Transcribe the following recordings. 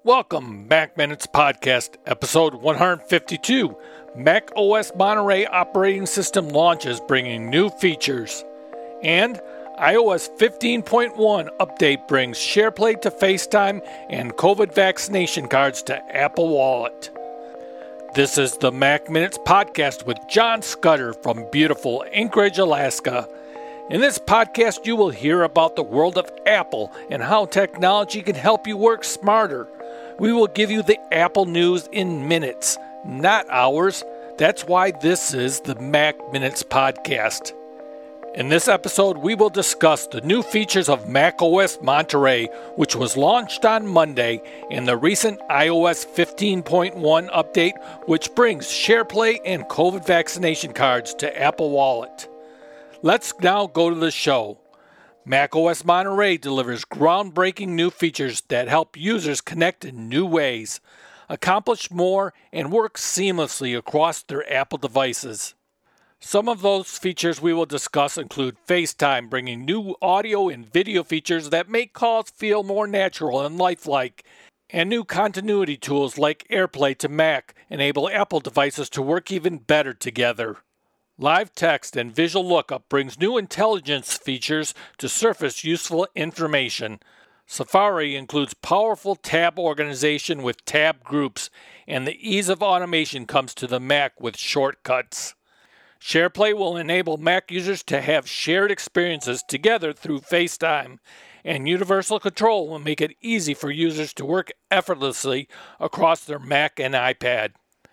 Welcome, Mac Minutes Podcast, episode 152. Mac OS Monterey operating system launches bringing new features. And iOS 15.1 update brings SharePlay to FaceTime and COVID vaccination cards to Apple Wallet. This is the Mac Minutes Podcast with John Scudder from beautiful Anchorage, Alaska. In this podcast, you will hear about the world of Apple and how technology can help you work smarter. We will give you the Apple news in minutes, not hours. That's why this is the Mac Minutes Podcast. In this episode, we will discuss the new features of Mac OS Monterey, which was launched on Monday, and the recent iOS 15.1 update, which brings SharePlay and COVID vaccination cards to Apple Wallet. Let's now go to the show. macOS Monterey delivers groundbreaking new features that help users connect in new ways, accomplish more, and work seamlessly across their Apple devices. Some of those features we will discuss include FaceTime, bringing new audio and video features that make calls feel more natural and lifelike, and new continuity tools like AirPlay to Mac enable Apple devices to work even better together. Live text and visual lookup brings new intelligence features to surface useful information. Safari includes powerful tab organization with tab groups, and the ease of automation comes to the Mac with shortcuts. SharePlay will enable Mac users to have shared experiences together through FaceTime, and Universal Control will make it easy for users to work effortlessly across their Mac and iPad.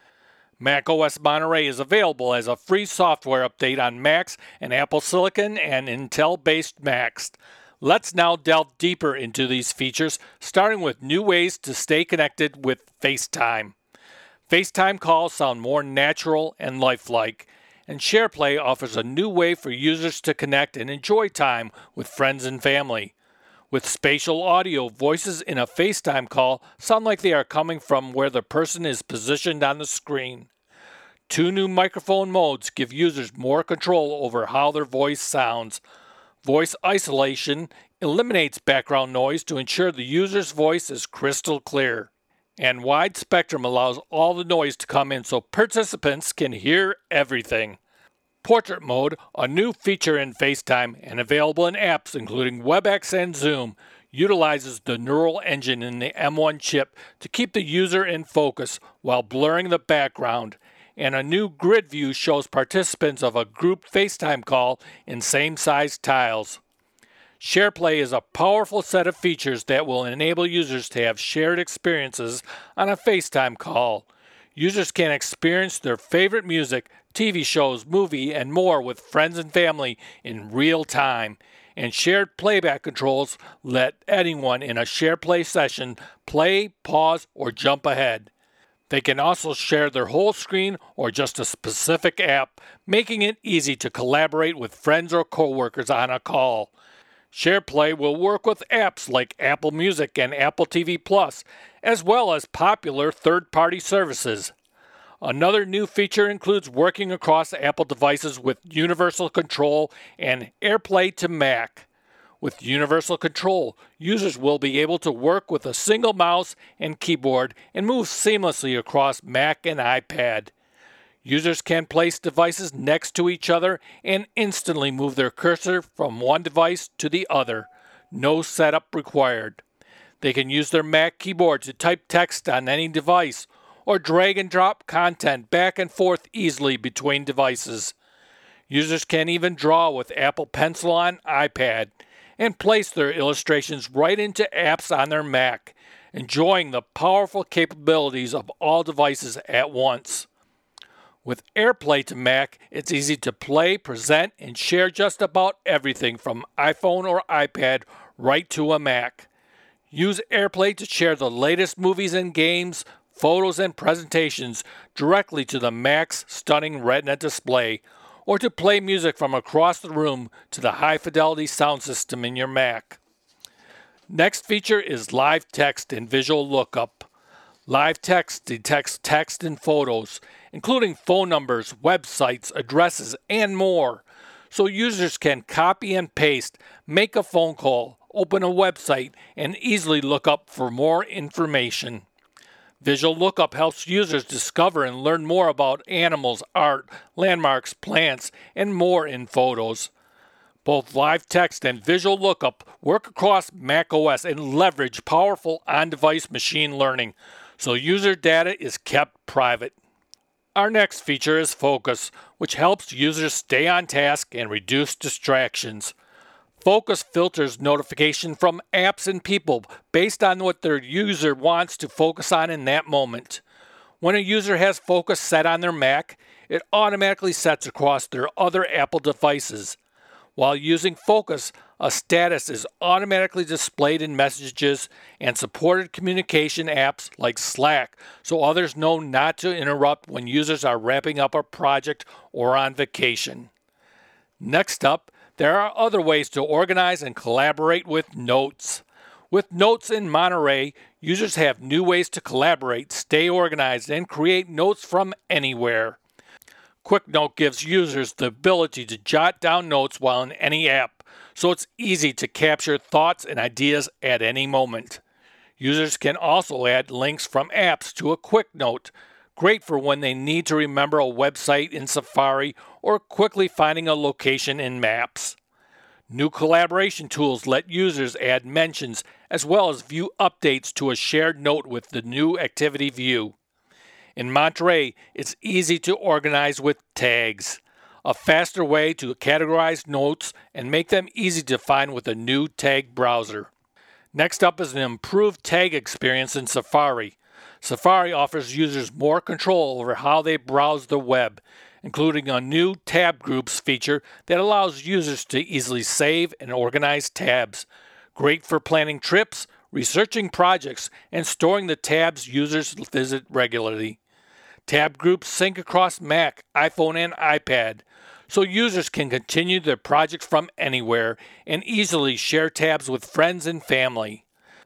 macOS Monterey is available as a free software update on Macs and Apple Silicon and Intel-based Macs. Let's now delve deeper into these features, starting with new ways to stay connected with FaceTime. FaceTime calls sound more natural and lifelike, and SharePlay offers a new way for users to connect and enjoy time with friends and family. With spatial audio, voices in a FaceTime call sound like they are coming from where the person is positioned on the screen. Two new microphone modes give users more control over how their voice sounds. Voice isolation eliminates background noise to ensure the user's voice is crystal clear. And wide spectrum allows all the noise to come in so participants can hear everything. Portrait mode, a new feature in FaceTime and available in apps including WebEx and Zoom, utilizes the neural engine in the M1 chip to keep the user in focus while blurring the background, and a new grid view shows participants of a group FaceTime call in same-sized tiles. SharePlay is a powerful set of features that will enable users to have shared experiences on a FaceTime call. Users can experience their favorite music, TV shows, movie, and more with friends and family in real time. And shared playback controls let anyone in a SharePlay session play, pause, or jump ahead. They can also share their whole screen or just a specific app, making it easy to collaborate with friends or coworkers on a call. SharePlay will work with apps like Apple Music and Apple TV Plus, as well as popular third-party services. Another new feature includes working across Apple devices with Universal Control and AirPlay to Mac. With Universal Control, users will be able to work with a single mouse and keyboard and move seamlessly across Mac and iPad. Users can place devices next to each other and instantly move their cursor from one device to the other. No setup required. They can use their Mac keyboard to type text on any device or drag and drop content back and forth easily between devices. Users can even draw with Apple Pencil on iPad and place their illustrations right into apps on their Mac, enjoying the powerful capabilities of all devices at once. With AirPlay to Mac, it's easy to play, present, and share just about everything from iPhone or iPad right to a Mac. Use AirPlay to share the latest movies and games, photos, and presentations directly to the Mac's stunning Retina display, or to play music from across the room to the high-fidelity sound system in your Mac. Next feature is live text and visual lookup. Live text detects text and photos, including phone numbers, websites, addresses, and more, so users can copy and paste, make a phone call, open a website, and easily look up for more information. Visual Lookup helps users discover and learn more about animals, art, landmarks, plants, and more in photos. Both Live Text and Visual Lookup work across macOS and leverage powerful on-device machine learning, so user data is kept private. Our next feature is Focus, which helps users stay on task and reduce distractions. Focus filters notification from apps and people based on what their user wants to focus on in that moment. When a user has Focus set on their Mac, it automatically sets across their other Apple devices. While using Focus, a status is automatically displayed in Messages and supported communication apps like Slack, so others know not to interrupt when users are wrapping up a project or on vacation. Next up, there are other ways to organize and collaborate with Notes. With Notes in Monterey, users have new ways to collaborate, stay organized, and create notes from anywhere. QuickNote gives users the ability to jot down notes while in any app, so it's easy to capture thoughts and ideas at any moment. Users can also add links from apps to a QuickNote, great for when they need to remember a website in Safari or quickly finding a location in Maps. New collaboration tools let users add mentions as well as view updates to a shared note with the new activity view. In Monterey, it's easy to organize with tags, a faster way to categorize notes and make them easy to find with a new tag browser. Next up is an improved tag experience in Safari. Safari offers users more control over how they browse the web, including a new tab groups feature that allows users to easily save and organize tabs. Great for planning trips, researching projects, and storing the tabs users visit regularly. Tab groups sync across Mac, iPhone, and iPad, so users can continue their projects from anywhere and easily share tabs with friends and family.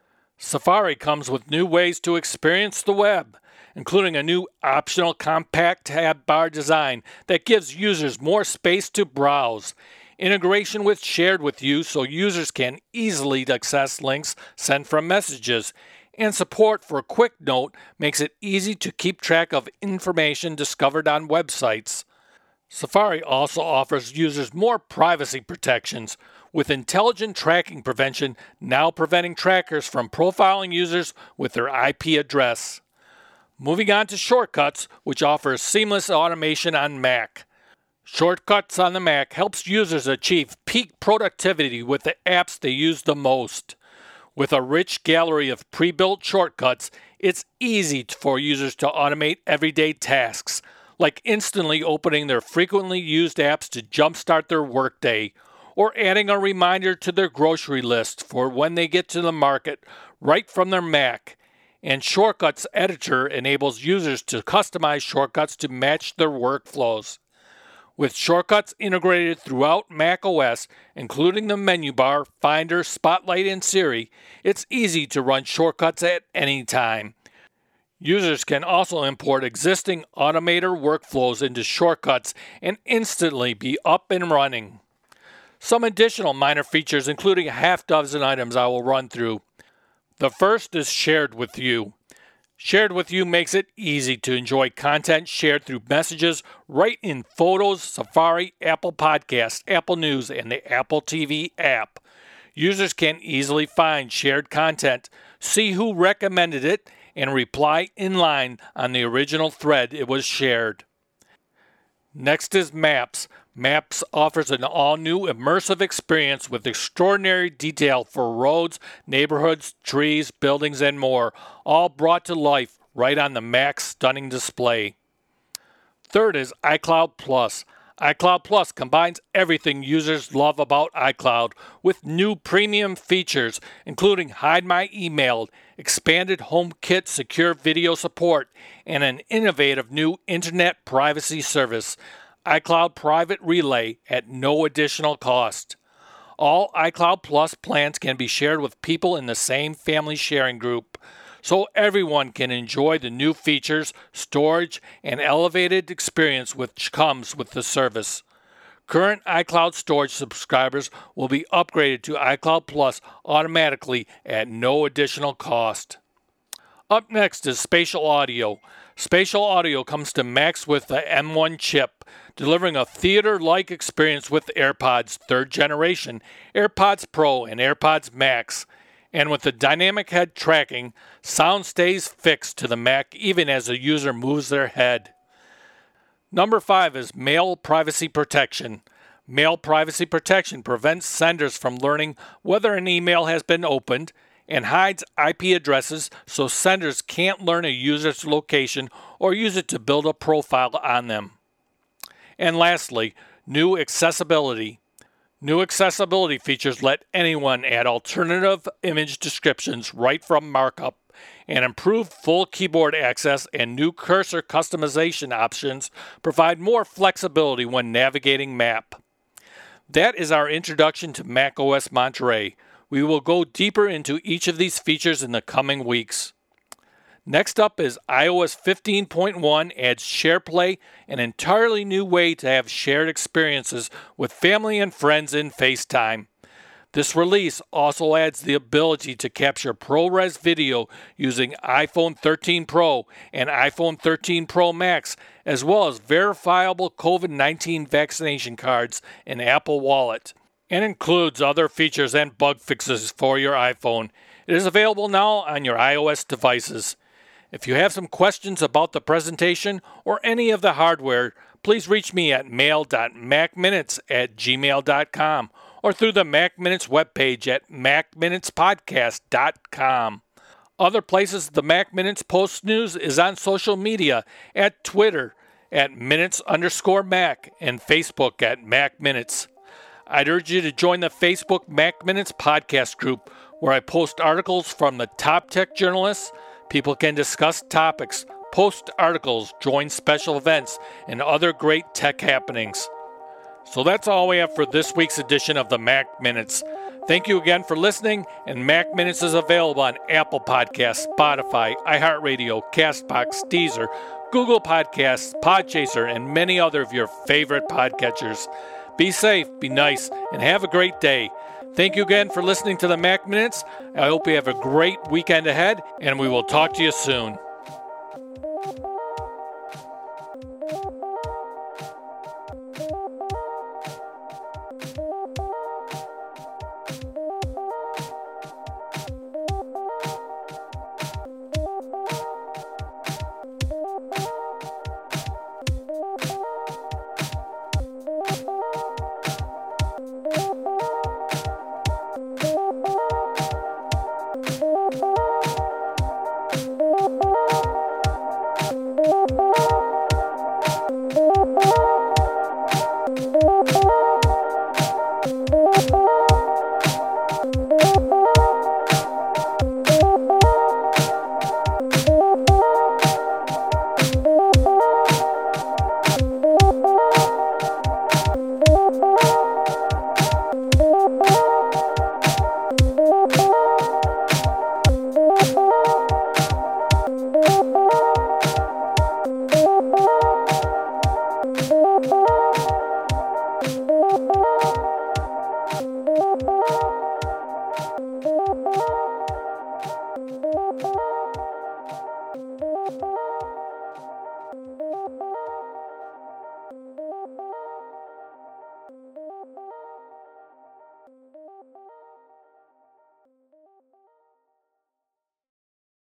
Safari comes with new ways to experience the web, including a new optional compact tab bar design that gives users more space to browse, integration with Shared With You so users can easily access links sent from Messages, and support for QuickNote makes it easy to keep track of information discovered on websites. Safari also offers users more privacy protections, with intelligent tracking prevention now preventing trackers from profiling users with their IP address. Moving on to Shortcuts, which offers seamless automation on Mac. Shortcuts on the Mac helps users achieve peak productivity with the apps they use the most. With a rich gallery of pre-built shortcuts, it's easy for users to automate everyday tasks, like instantly opening their frequently used apps to jumpstart their workday, or adding a reminder to their grocery list for when they get to the market right from their Mac. And Shortcuts Editor enables users to customize shortcuts to match their workflows. With shortcuts integrated throughout macOS, including the menu bar, Finder, Spotlight, and Siri, it's easy to run shortcuts at any time. Users can also import existing Automator workflows into Shortcuts and instantly be up and running. Some additional minor features, including a half dozen items I will run through. The first is Shared With You. Shared With You makes it easy to enjoy content shared through Messages right in Photos, Safari, Apple Podcasts, Apple News, and the Apple TV app. Users can easily find shared content, see who recommended it, and reply in line on the original thread it was shared. Next is Maps. Maps offers an all-new immersive experience with extraordinary detail for roads, neighborhoods, trees, buildings, and more, all brought to life right on the Mac's stunning display. Third is iCloud Plus. iCloud Plus combines everything users love about iCloud with new premium features, including Hide My Email, expanded HomeKit secure video support, and an innovative new internet privacy service, iCloud Private Relay, at no additional cost. All iCloud Plus plans can be shared with people in the same family sharing group, so everyone can enjoy the new features, storage, and elevated experience which comes with the service. Current iCloud storage subscribers will be upgraded to iCloud Plus automatically at no additional cost. Up next is Spatial Audio. Spatial Audio comes to Macs with the M1 chip, delivering a theater-like experience with AirPods 3rd generation, AirPods Pro, and AirPods Max. And with the dynamic head tracking, sound stays fixed to the Mac even as the user moves their head. Number 5 is Mail Privacy Protection. Mail Privacy Protection prevents senders from learning whether an email has been opened and hides IP addresses so senders can't learn a user's location or use it to build a profile on them. And lastly, new accessibility. New accessibility features let anyone add alternative image descriptions right from markup, and improved full keyboard access and new cursor customization options provide more flexibility when navigating Map. That is our introduction to macOS Monterey. We will go deeper into each of these features in the coming weeks. Next up is iOS 15.1 adds SharePlay, an entirely new way to have shared experiences with family and friends in FaceTime. This release also adds the ability to capture ProRes video using iPhone 13 Pro and iPhone 13 Pro Max, as well as verifiable COVID-19 vaccination cards in Apple Wallet, and includes other features and bug fixes for your iPhone. It is available now on your iOS devices. If you have some questions about the presentation or any of the hardware, please reach me at mail.macminutes@gmail.com or through the Mac Minutes webpage at macminutespodcast.com. Other places the Mac Minutes post news is on social media at Twitter at Minutes_Mac and Facebook at Mac Minutes. I'd urge you to join the Facebook Mac Minutes podcast group where I post articles from the top tech journalists. People can discuss topics, post articles, join special events, and other great tech happenings. So that's all we have for this week's edition of the Mac Minutes. Thank you again for listening, and Mac Minutes is available on Apple Podcasts, Spotify, iHeartRadio, CastBox, Deezer, Google Podcasts, Podchaser, and many other of your favorite podcatchers. Be safe, be nice, and have a great day. Thank you again for listening to the Mac Minutes. I hope you have a great weekend ahead, and we will talk to you soon.